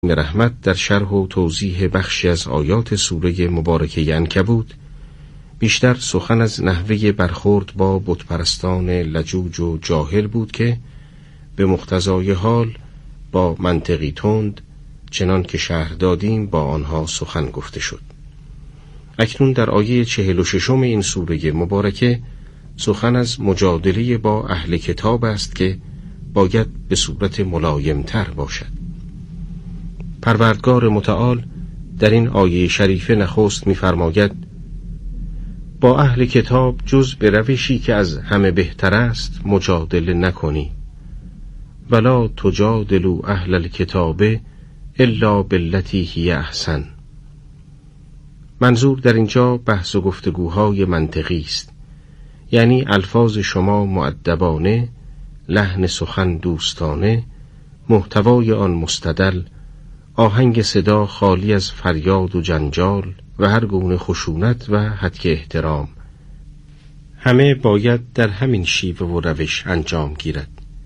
رحمت در شرح و توضیح بخشی از آیات سوره مبارکه عنکبوت بیشتر سخن از نحوه برخورد با بتپرستان لجوج و جاهل بود که به مقتضای حال با منطقی تند چنان که شرح دادیم با آنها سخن گفته شد. اکنون در آیه 46 این سوره مبارکه سخن از مجادله با اهل کتاب است که باید به صورت ملایم‌تر باشد. پروردگار متعال در این آیه شریفه نخست می‌فرماید با اهل کتاب جز به روشی که از همه بهتر است مجادله نکنی ولا تجادلوا اهل الکتاب الا باللتی هی احسن. منظور در اینجا بحث و گفتگوهای منطقی است، یعنی الفاظ شما مؤدبانه، لحن سخن دوستانه، محتوای آن مستدل، آهنگ صدا خالی از فریاد و جنجال و هر گونه خشونت و حدک احترام، همه باید در همین شیوه و روش انجام گیرد.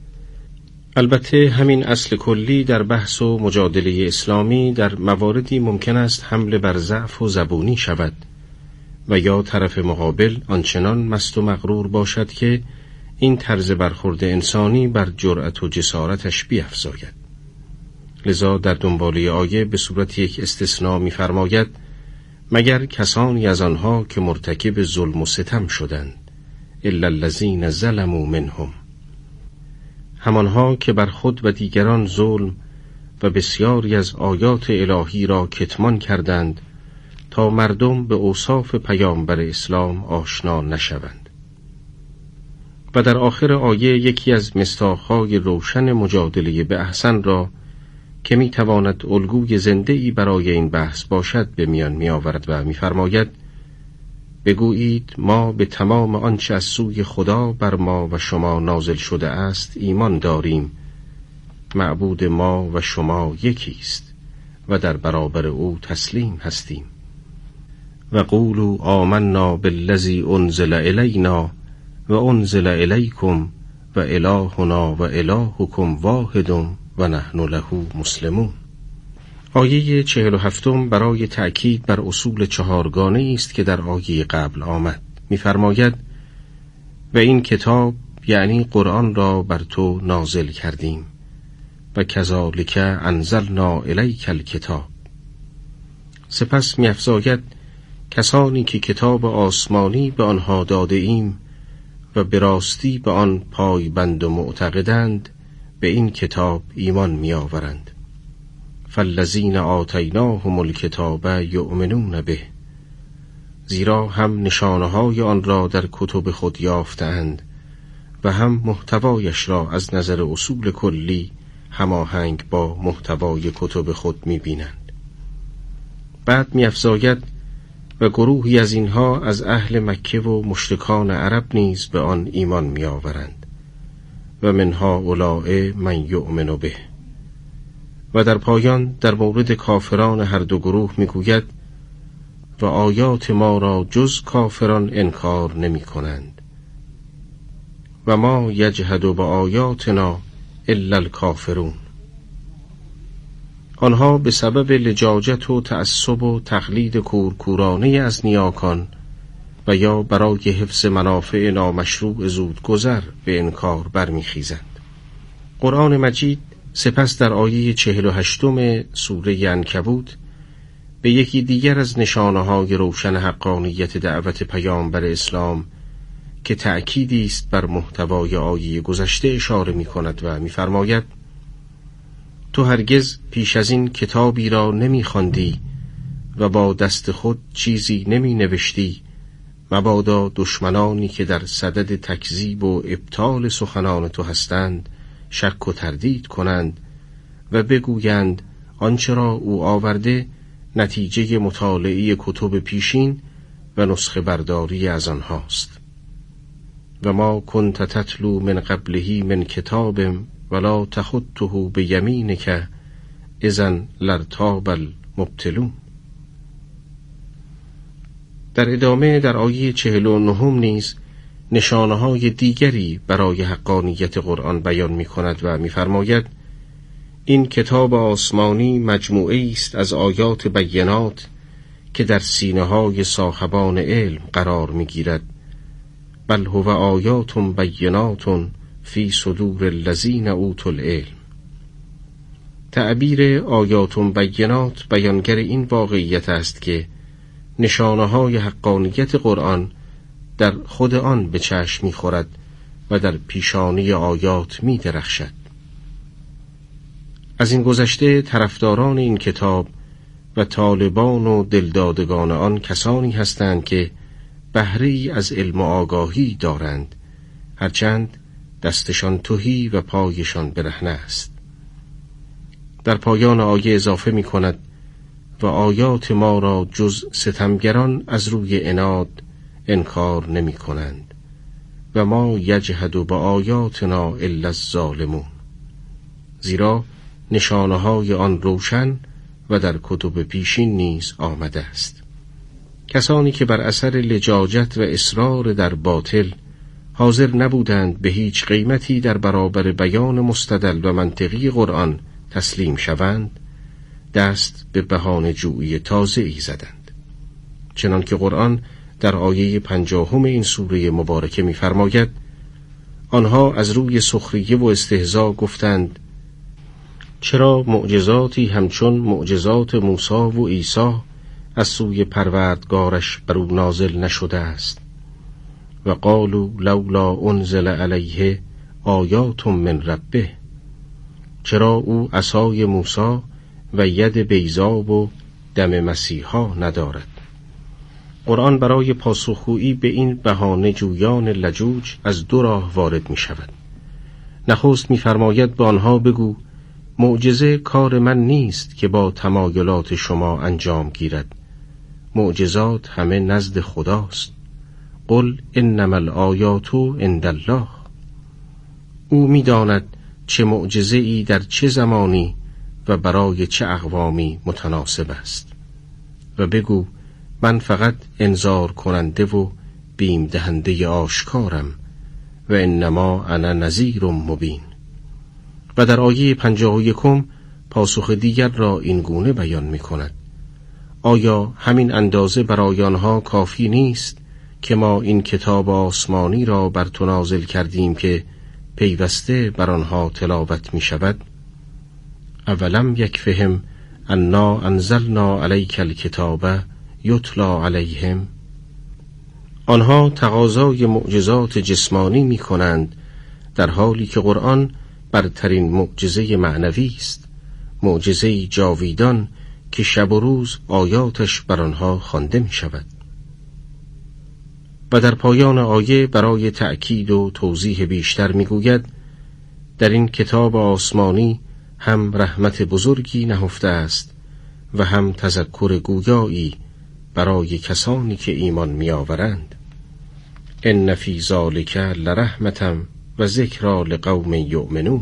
البته همین اصل کلی در بحث و مجادله اسلامی در مواردی ممکن است حمله بر ضعف و زبونی شود و یا طرف مقابل آنچنان مست و مغرور باشد که این طرز برخورد انسانی بر جرأت و جسارتش بیفزاید. لذا در دنباله آیه به صورت یک استثناء می‌فرماید مگر کسانی از آنها که مرتکب ظلم و ستم شدند، الا الذین ظلموا منهم، همانها که بر خود و دیگران ظلم و بسیاری از آیات الهی را کتمان کردند تا مردم به اوصاف پیامبر اسلام آشنا نشوند. و در آخر آیه یکی از مصداق‌های روشن مجادله به احسن را که می‌تواند الگوی زنده‌ای برای این بحث باشد به میان می‌آورد و می‌فرماید بگویید ما به تمام آنچه از سوی خدا بر ما و شما نازل شده است ایمان داریم، معبود ما و شما یکی است و در برابر او تسلیم هستیم. و قولوا آمنا بالذی انزل الینا و انزل الیکم و الهنا و الهکم واحد و نحن له مسلمون. آیه 47 برای تأکید بر اصول چهارگانه است که در آیه قبل آمد. می‌فرماید و این کتاب یعنی قرآن را بر تو نازل کردیم و کذالک انزلنا الیک الکتاب. سپس می‌افزاید کسانی که کتاب آسمانی به آنها داده ایم و به راستی به آن پایبند و معتقدند به این کتاب ایمان می‌آورند. فالذین آتیناهم الکتاب یؤمنون به، زیرا هم نشانه‌های آن را در کتب خود یافتند و هم محتوایش را از نظر اصول کلی هماهنگ با محتوای کتب خود می‌بینند. بعد می‌افزاید و گروهی از اینها از اهل مکه و مشرکان عرب نیز به آن ایمان می‌آورند و منها اولئک من یؤمن به. و در پایان در مورد کافران هر دو گروه میگوید و آیات ما را جز کافران انکار نمی کنند و ما یجحد با آیاتنا الا الکافرون. آنها به سبب لجاجت و تعصب و تقلید کورکورانه از نیاکان و یا برای حفظ منافع نامشروع زودگذر به انکار برمیخیزند. قرآن مجید سپس در آیه 48 سوره عنکبوت به یکی دیگر از نشانه‌های روشن حقانیت دعوت پیامبر اسلام که تأکیدی است بر محتوای آیه گذشته اشاره می‌کند و می‌فرماید تو هرگز پیش از این کتابی را نمی‌خواندی و با دست خود چیزی نمی‌نوشتی مبادا دشمنانی که در صدد تکذیب و ابطال سخنان تو هستند شک و تردید کنند و بگویند آنچه را او آورده نتیجه مطالعه کتب پیشین و نسخه برداری از آنهاست. و ما کنت تتلو من قبله من کتاب ولا تخطه بیمینک اذا لارتاب المبطلون. در ادامه در آیه 49 نیز نشانه‌های دیگری برای حقانیت قرآن بیان می‌کند و می‌فرماید این کتاب آسمانی مجموعه است از آیات بینات که در سینه‌های صاحبان علم قرار می‌گیرد. بل هو آیات بینات فی صدور الذین اوتوا العلم. تعبیر آیات بینات بیانگر این واقعیت است که نشانه‌های حقانیت قرآن در خود آن به چشم می‌خورد و در پیشانی آیات می‌درخشد. از این گذشته طرفداران این کتاب و طالبان و دلدادگان آن کسانی هستند که بهره‌ای از علم و آگاهی دارند، هرچند دستشان تهی و پایشان برهنه است. در پایان آیه اضافه می کند و آیات ما را جز ستمگران از روی عناد انکار نمی کنند و ما یجحد با آیاتنا الا الظالمون. زیرا نشانه‌های آن روشن و در کتب پیشین نیز آمده است. کسانی که بر اثر لجاجت و اصرار در باطل حاضر نبودند به هیچ قیمتی در برابر بیان مستدل و منطقی قرآن تسلیم شوند، دست به بهانه جویی تازه‌ای زدند. چنانکه قرآن در آیه 50 این سوره مبارکه می‌فرماید: آنها از روی سخریه و استهزا گفتند چرا معجزاتی همچون معجزات موسی و عیسی از سوی پروردگارش بر او نازل نشده است؟ و قالوا لولا انزل علیه آیات من ربه. چرا او عصای موسی و ید بیضا و دم مسیحا ندارد؟ قرآن برای پاسخگویی به این بهانه جویان لجوج از دو راه وارد می شود. نخست می فرماید به آنها بگو معجزه کار من نیست که با تمایلات شما انجام گیرد. معجزات همه نزد خداست. قل انما الآیات عند الله. او می داند چه معجزه‌ای در چه زمانی و برای چه اقوامی متناسب است. و بگو من فقط انذار کننده و بیم دهنده آشکارم و انما انا نذیر مبین. و در آیه 51 پاسخ دیگر را این گونه بیان می کند: آیا همین اندازه برای آنها کافی نیست که ما این کتاب آسمانی را بر تو نازل کردیم که پیوسته بر آنها تلاوت می شود؟ اولم یکفهم انا انزلنا علیک الکتاب یتلا علیهم. آنها تقاضای معجزات جسمانی می کنند در حالی که قرآن برترین معجزه معنوی است، معجزه جاویدان که شب و روز آیاتش بر آنها خوانده می شود. و در پایان آیه برای تأکید و توضیح بیشتر می گوید در این کتاب آسمانی هم رحمت بزرگی نهفته است و هم تذکر گویایی برای کسانی که ایمان می آورند. ان فی ذلک لرحمة و ذکری لقوم یؤمنون.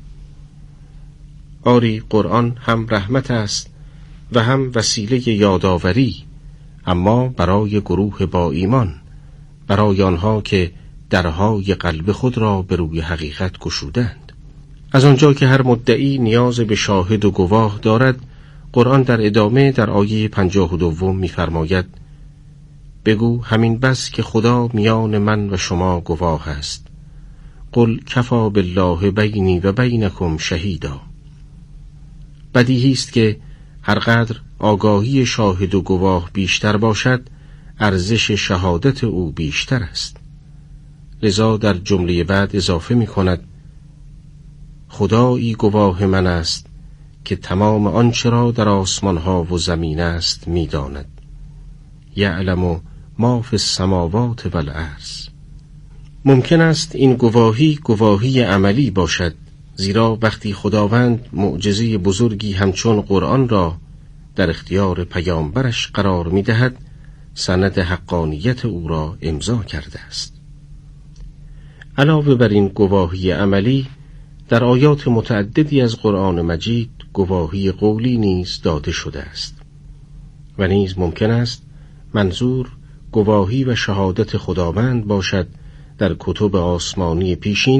آری قرآن هم رحمت است و هم وسیله یادآوری، اما برای گروه با ایمان، برای آنها که درهای قلب خود را به روی حقیقت گشودند. از آنجا که هر مدعی نیاز به شاهد و گواه دارد، قرآن در ادامه در آیه 52 می‌فرماید: بگو همین بس که خدا میان من و شما گواه است. قل کفی بالله بینی و بینکم شهیدا. بدیهی است که هرقدر آگاهی شاهد و گواه بیشتر باشد، ارزش شهادت او بیشتر است. لذا در جمله بعد اضافه می کند: خدایی گواه من است که تمام آنچه را در آسمان ها و زمین است می داند. یعلم ما فی السماوات و الارض. ممکن است این گواهی عملی باشد، زیرا وقتی خداوند معجزه بزرگی همچون قرآن را در اختیار پیامبرش قرار می دهد، سند حقانیت او را امضا کرده است. علاوه بر این گواهی عملی، در آیات متعددی از قرآن مجید گواهی قولی نیز داده شده است و نیز ممکن است منظور گواهی و شهادت خداوند باشد در کتب آسمانی پیشین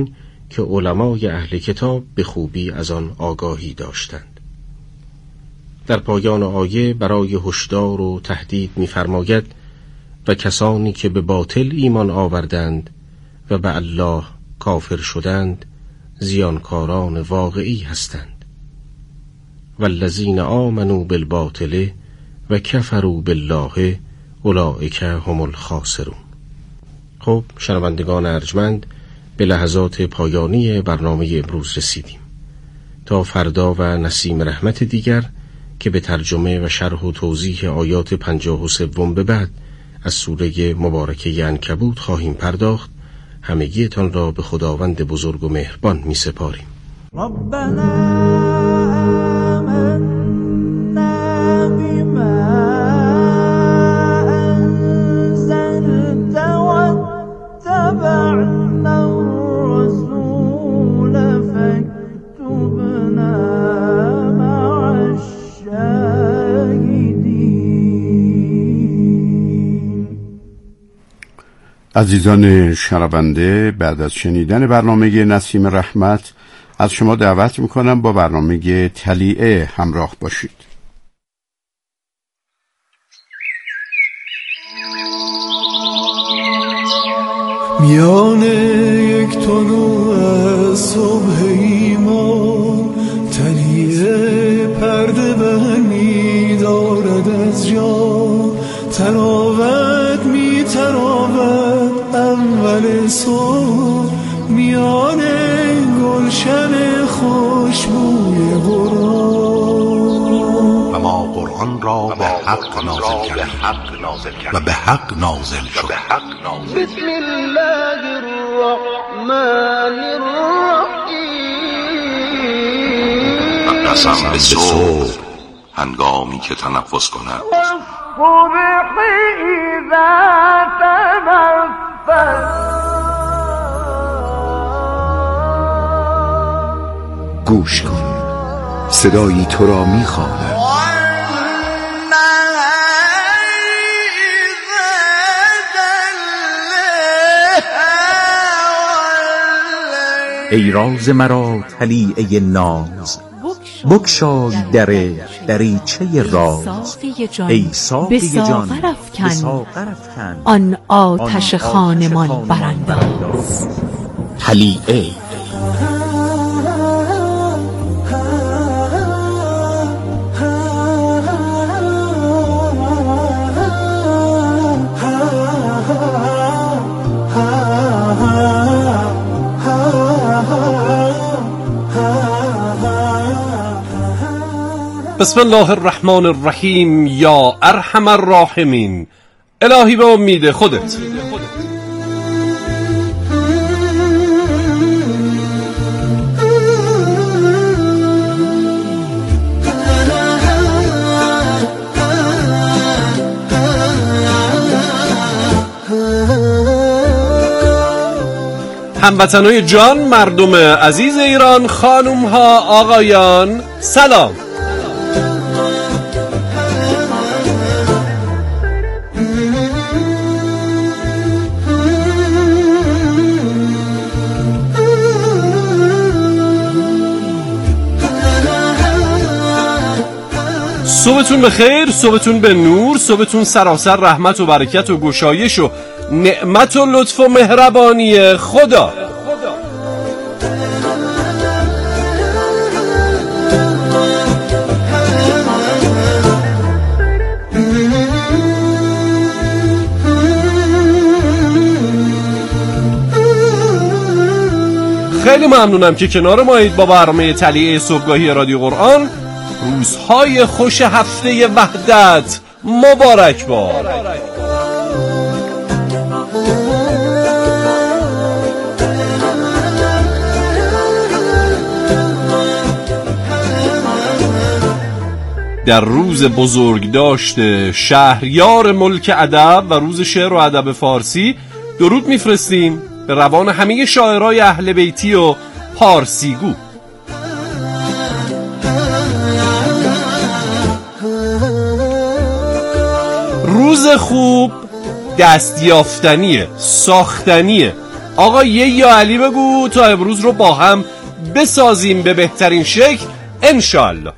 که علمای اهل کتاب به خوبی از آن آگاهی داشتند. در پایان آیه برای هشدار و تهدید می‌فرماید و کسانی که به باطل ایمان آوردند و به الله کافر شدند زیانکاران واقعی هستند. والذین آمنوا بالباطل و کفروا بالله اولئک هم الخاسرون. خب شنوندگان ارجمند، به لحظات پایانی برنامه امروز رسیدیم. تا فردا و نسیم رحمت دیگر که به ترجمه و شرح و توضیح آیات 53 به بعد از سوره مبارکه عنکبوت خواهیم پرداخت، همگیتان را به خداوند بزرگ و مهربان می سپاریم. ربنا آمنا بما أنزلت واتبعنا الرسول فاكتبنا مع الشاهدين. عزیزان شنونده، بعد از شنیدن برنامه نسیم رحمت از شما دعوت میکنم با برنامه طلیعه همراه باشید. میان یک طلوع از صبح ایمان طلیعه پرده برمی دارد از جا، تراوت می تراود اول صبح میان گلشن خوشبوی قرآن. و ما قرآن را به حق نازل کردیم و به حق نازل شد. بسم الله الرحمن الرحیم. قسم به صبح هنگامی که تنفس کند، والصبح اذا تنفس. گوش کن، صدایی تو را می‌خواند. ای راز مرا طلیعه ناز، بگشای دریچه راز. ای ساقی جان به ساغر افکن، آن آتش خانمان برانداز. طلیعه. بسم الله الرحمن الرحیم. یا ارحم الراحمین. الهی به امید خودت. هموطنای جان، مردم عزیز ایران، خانم ها، آقایان، سلام. صبحتون بخیر، صبحتون به نور، صبحتون سراسر رحمت و برکت و گشایش و نعمت و لطف و مهربانی خدا. خیلی ممنونم که کنار مایید با برنامه طلیعه صبحگاهی رادیو قرآن. روزهای خوش هفته وحدت مبارک باد. در روز بزرگداشت شهریار ملک ادب و روز شعر و ادب فارسی درود میفرستیم به روان همه شاعرای اهل بیتی و پارسیگو. روز خوب دستیافتنیه، ساختنیه. آقا یا علی بگو تا امروز رو با هم بسازیم به بهترین شکل انشالله.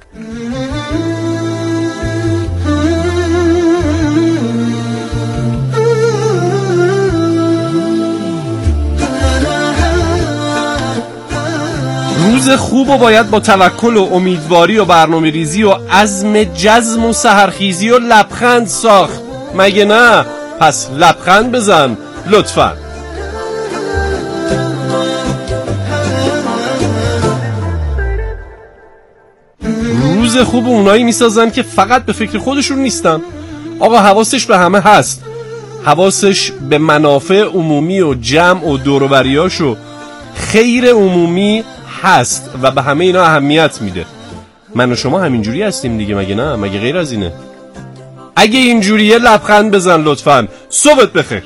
روز خوب و باید با توکل و امیدواری و برنامه ریزی و عزم جزم و سحرخیزی و لبخند ساخت، مگه نه؟ پس لبخند بزن لطفاً. روز خوب اونایی میسازن که فقط به فکر خودشون نیستن. آقا حواسش به همه هست، حواسش به منافع عمومی و جمع و دوروبریاش و خیر عمومی هست و به همه اینا اهمیت میده. من و شما همینجوری هستیم دیگه، مگه نه؟ مگه غیر از اینه؟ اگه اینجوریه لبخند بزن لطفاً. صبحت بخیر.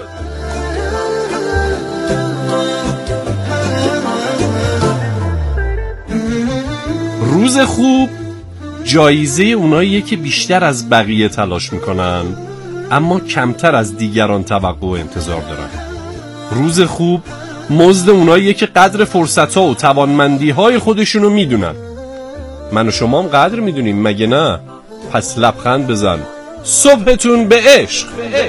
روز خوب جایزه اوناییه که بیشتر از بقیه تلاش میکنن اما کمتر از دیگران توقع و انتظار دارن. روز خوب مزد اوناییه که قدر فرصت‌ها و توانمندی‌های خودشونو میدونن. من و شما هم قدر میدونیم، مگه نه؟ پس لبخند بزن. صبحتون به عشق.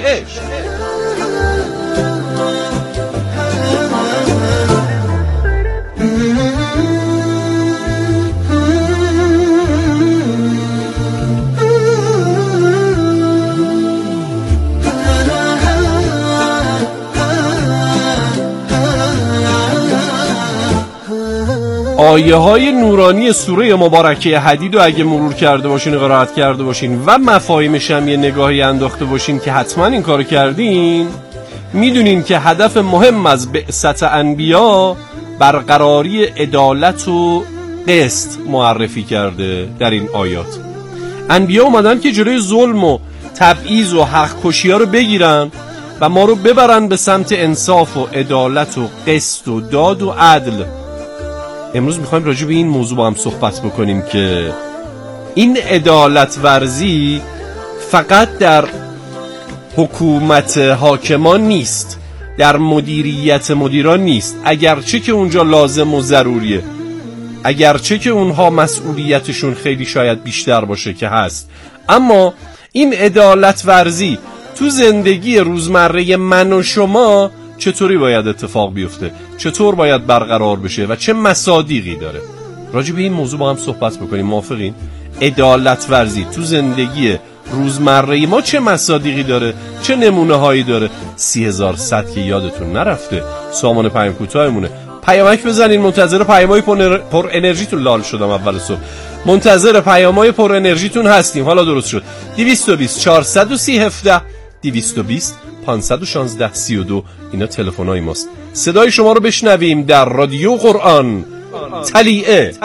آیه های نورانی سوره مبارکه حدید رو اگه مرور کرده باشین، قرائت کرده باشین و مفاهیمش هم یه نگاهی انداخته باشین که حتما این کارو کردین، میدونین که هدف مهم از بعثت انبیا برقراری عدالت و قسط معرفی کرده. در این آیات انبیا اومدن که جلوی ظلم و تبعیض و حق کشی ها رو بگیرن و ما رو ببرن به سمت انصاف و عدالت و قسط و داد و عدل. امروز میخوایم راجع به این موضوع با هم صحبت بکنیم که این عدالت ورزی فقط در حکومت حاکمان نیست، در مدیریت مدیران نیست، اگرچه که اونجا لازم و ضروریه، اگرچه که اونها مسئولیتشون خیلی شاید بیشتر باشه که هست، اما این عدالت ورزی تو زندگی روزمره من و شما چطوری باید اتفاق بیفته، چطور باید برقرار بشه و چه مصادیقی داره. راجع به این موضوع با هم صحبت بکنیم. موافقین؟ عدالت ورزی تو زندگی روزمره ما چه مصادیقی داره، چه نمونه هایی داره؟ 30,100 که یادتون نرفته. سامان پیام کوتاهمونه. پیامک بزنین. منتظر پیامای پر انرژیتون لال شدم اول صبح. منتظر پیامای پر انرژیتون هستیم. حالا درست شد. 220 430 17 220 516 32 اینا تلفن‌های ماست. صدای شما رو بشنویم در رادیو قرآن. تلیعه.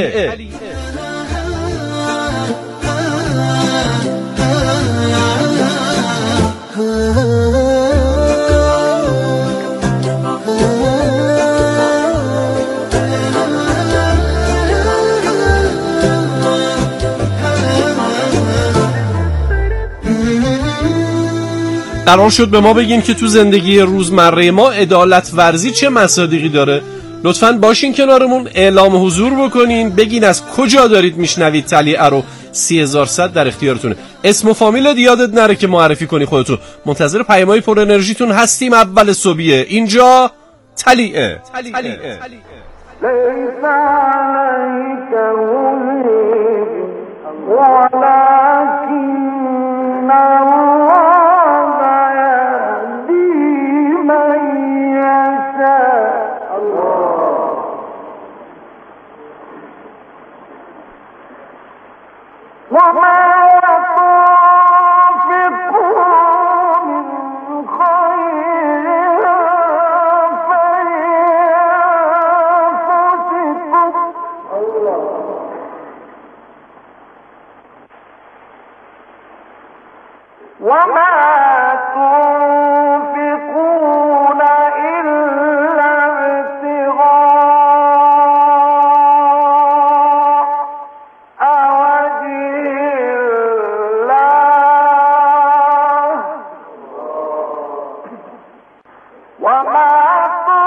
قرار شد به ما بگین که تو زندگی روزمره ما عدالت ورزی چه مصادیقی داره. لطفاً باشین کنارمون، اعلام حضور بکنین، بگین از کجا دارید میشنوید. تلیعه رو 30,100 در اختیارتونه. اسم و فامیلت یادت نره که معرفی کنی خودتو. منتظر پیامای پر انرژیتون هستیم. اول صبحیه اینجا تلیعه. وما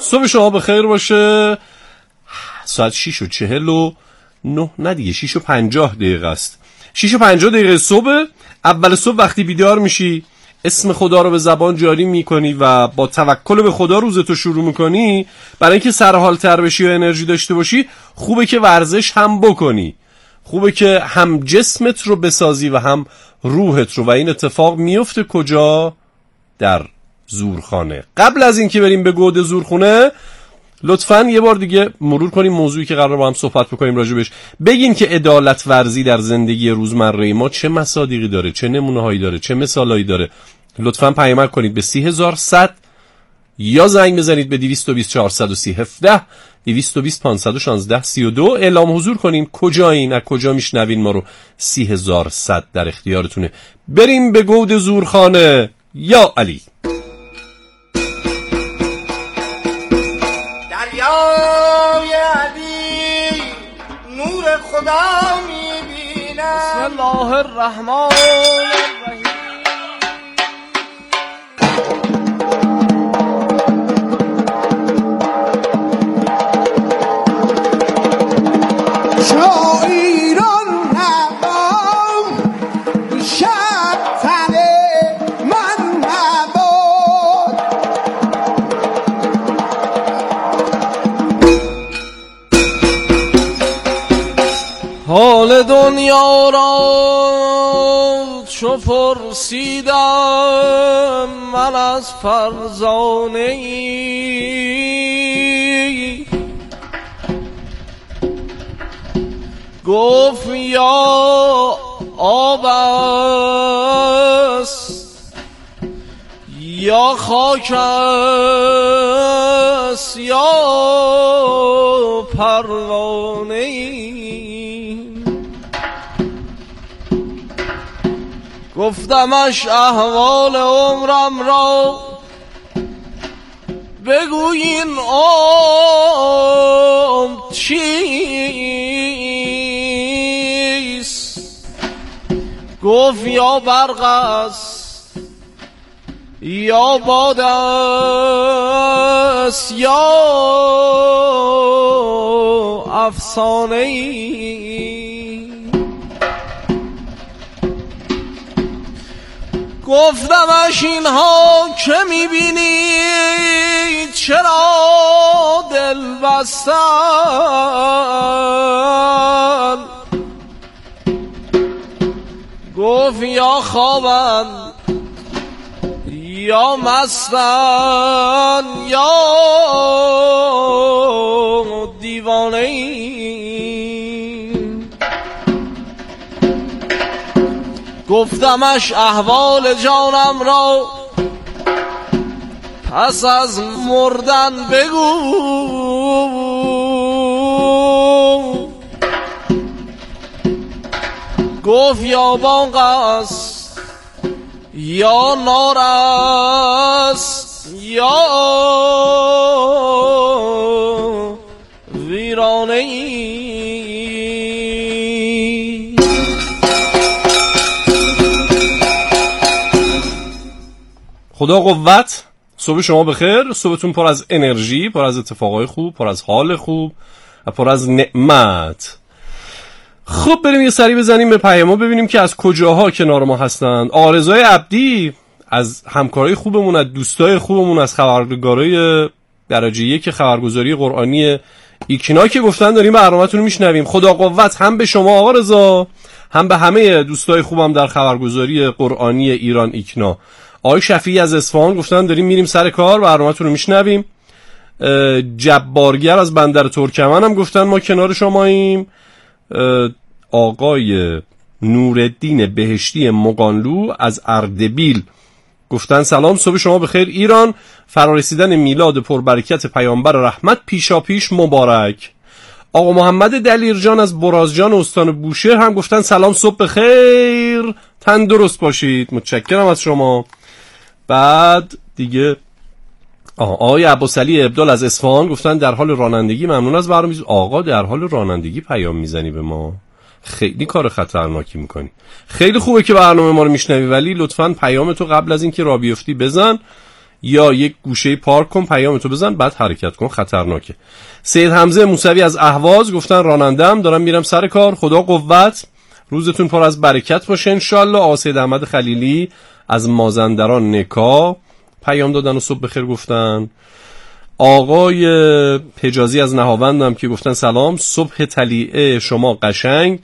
صبح شما بخیر باشه. ساعت 6:49 نه دیگه 6:50 است. 6:50 صبح. اول صبح وقتی بیدار میشی اسم خدا رو به زبان جاری میکنی و با توکل به خدا روزتو شروع میکنی. برای اینکه سرحال‌تر بشی و انرژی داشته باشی خوبه که ورزش هم بکنی، خوبه که هم جسمت رو بسازی و هم روحت رو. و این اتفاق میفته کجا؟ در زورخانه. قبل از اینکه بریم به گود زورخونه لطفاً یه بار دیگه مرور کنیم موضوعی که قرار با هم صحبت بکنیم راجبش. بگین که عدالت ورزی در زندگی روزمره ما چه مصادیقی داره، چه نمونه‌هایی داره، چه مثالایی داره. لطفاً پیامک کنید به 30100 یا زنگ بزنید به 220 430 17 220 516 32. اعلام حضور کنین کجایین، از کجا میشنوین ما رو. 30100 در اختیارتونه. بریم به گود زورخانه. یا علی. دریای علی نور خدا میبینم. بسم الله الرحمن الرحیم. شاعران نبام شب من نباد. حال دنیا را چو پرسیدم من از فرزانه ای، گفت یا آب است یا خاک است یا پروانه ای. گفتمش احوال عمرم را بگویین عمر چیست. گفت یا برق است یا باد است یا افسانه ای. گفتمش اینها که میبینید چرا دل بستن. گفت یا خوابند یا مستن یا دیوانه ای. گفتمش احوال جانم را پس از مردن بگو. گفت یا باغ است یا نار است یا ویرانه ای. خدا قوت. صبح شما بخیر. صبحتون پر از انرژی، پر از اتفاقای خوب، پر از حال خوب و پر از نعمت. خب بریم یه سری بزنیم به پیام‌ها ببینیم که از کجاها کنار ما هستند. آرزوی عبدی از همکارای خوبمون، از دوستای خوبمون، از خبرنگارای درجه 1 خبرگزاری قرآنی ایکنا که گفتن داریم برنامه‌تون رو میشنویم. خدا قوت هم به شما آقا رضا، هم به همه دوستای خوبم در خبرگزاری قرآنی ایران ایکنا. آقای شفیعی از اصفهان گفتن داریم میریم سر کار برنامه‌تون رو میشنویم. جبارگر از بندر ترکمن هم گفتن ما کنار شماییم. آقای نورالدین بهشتی مقانلو از اردبیل گفتن سلام، صبح شما بخیر ایران، فرارسیدن میلاد پربرکت پیامبر رحمت پیشا پیش مبارک. آقا محمد دلیرجان از برازجان استان بوشهر هم گفتن سلام، صبح بخیر، تندرست باشید، متشکرم از شما. بعد دیگه آقای عباسعلی ابدال از اصفهان گفتن در حال رانندگی، ممنون از برنامه. آقا در حال رانندگی پیام میزنی به ما، خیلی کار خطرناکی میکنی. خیلی خوبه که برنامه ما رو میشنوی ولی لطفاً پیامتو قبل از اینکه راه بیفتی بزن. یا یک گوشه پارک کن، پیامتو بزن، بعد حرکت کن، خطرناکه. سید حمزه موسوی از اهواز گفتن راننده‌ام، دارم میرم سر کار، خدا قوت، روزتون پر از برکت باشه انشالله. آقا سید احمد خلیلی از مازندران نکا پیام دادن و صبح بخیر گفتن. آقای حجازی از نهاوندم که گفتن سلام، صبح طلیعه شما قشنگ،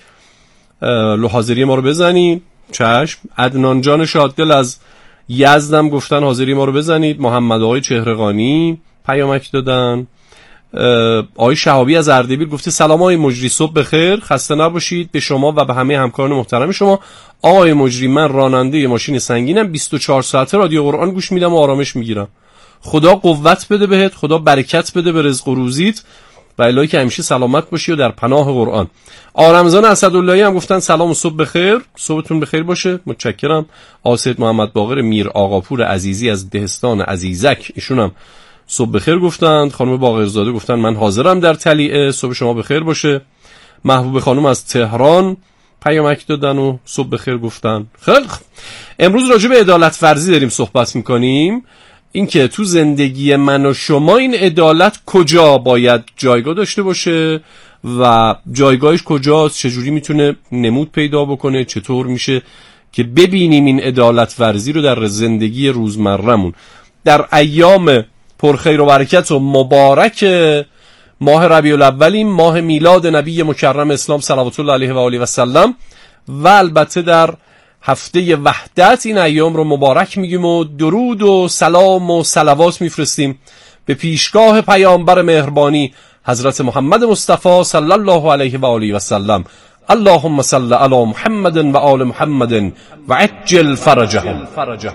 حاضری ما رو بزنید. چشم. عدنان جان شاددل از یزدم گفتن حاضری ما رو بزنید. محمد آقای چهره‌قانی پیامک دادن. آقای شهابی از اردبیل گفته سلام آقای مجری، صبح بخیر، خسته نباشید به شما و به همه همکاران محترم شما. آقای مجری من راننده ماشین سنگینم، 24 ساعته رادیو قرآن گوش میدم و آرامش میگیرم. خدا قوت بده بهت، خدا برکت بده به رزق و روزیت و الهی که همیشه سلامت باشی و در پناه قرآن. آرمزان اسداللهی هم گفتن سلام و صبح بخیر، صبحتون بخیر باشه، متشکرم. آسید محمد باقر میر آقاپور عزیزی از دهستان عزیزک، ایشون هم صبح بخیر گفتند. خانم باقرزاده گفتن من حاضرم در طلیعه، صبح شما بخیر باشه. محبوب خانم از تهران پیامک دادن و صبح بخیر گفتن. خیلی امروز راجع به عدالت ورزی داریم صحبت میکنیم، این که تو زندگی من و شما این عدالت کجا باید جایگاه داشته باشه و جایگاهش کجاست، چجوری میتونه نمود پیدا بکنه، چطور میشه که ببینیم این عدالت ورزی رو در زندگی روزمره‌مون. در ایام پرخیر و برکت و مبارک ماه ربیع الاول، ماه میلاد نبی مکرم اسلام صلوات الله علیه و آله و سلم، و البته در هفته وحدت این ایام رو مبارک میگیم و درود و سلام و صلوات میفرستیم به پیشگاه پیامبر مهربانی حضرت محمد مصطفی صلی الله علیه و آله و سلم. اللهم صل علی محمد و آل محمد و عجل فرجهم.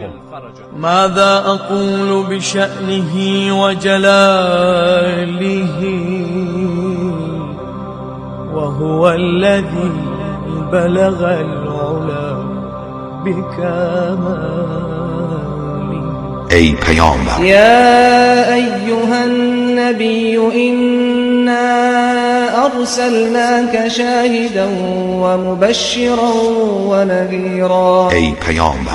ماذا اقول بشأنه و جلاله وهو الذي بلغ العلا بكماله. ای پیامبر، یا ایها النبی انا ارسلناک شاهدا و مبشرا و نذیرا. ای پیامبر،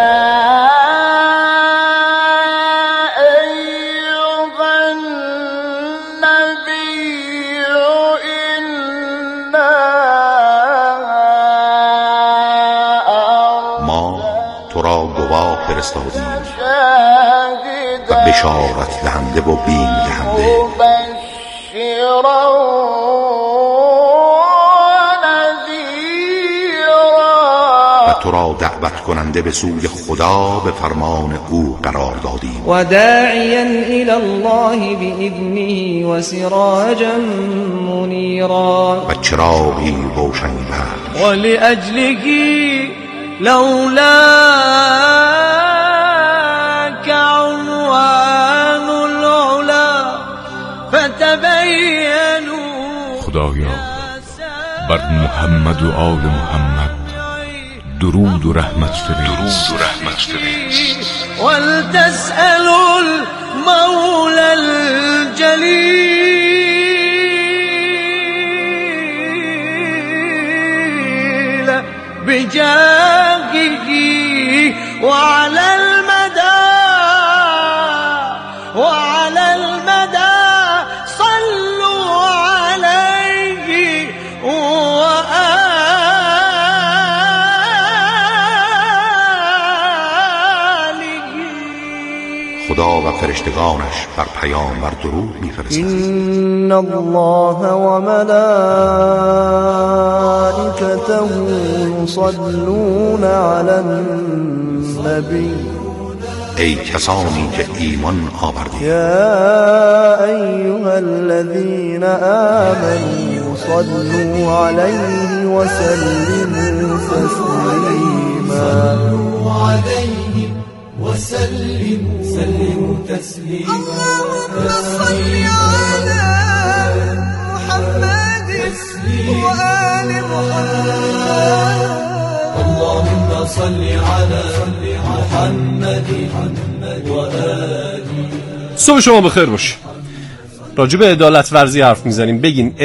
فرستادیم و بشارت دهنده و بیم دهنده و تو را دعوت کننده به سوی خدا به فرمان او قرار دادیم و داعیا الی الله باذنه و سراجا منیرا و چراغی روشن بخش. و لاجله لولاك عنوان العلا فتبینوا. خدایا بر محمد و آل محمد درود و رحمت فرست. ولتسأل المولى الجلیل بجاهه وعلى المدى صلوا عليه وآله. خدا و فرشتگانش بر پیامبر درود می‌فرستند. ان الله و ملائکته یصلون علی النبی. ای کسانی که ایمان آوردید، یا ایها الذین آمنوا صلوا علیه و سلموا تسلیما. اللهم صل علی محمد و آل محمد. اللهم صل علی محمد و آل. صبح شما بخیر باشه. راجع به عدالت ورزی حرف میزنیم. بگین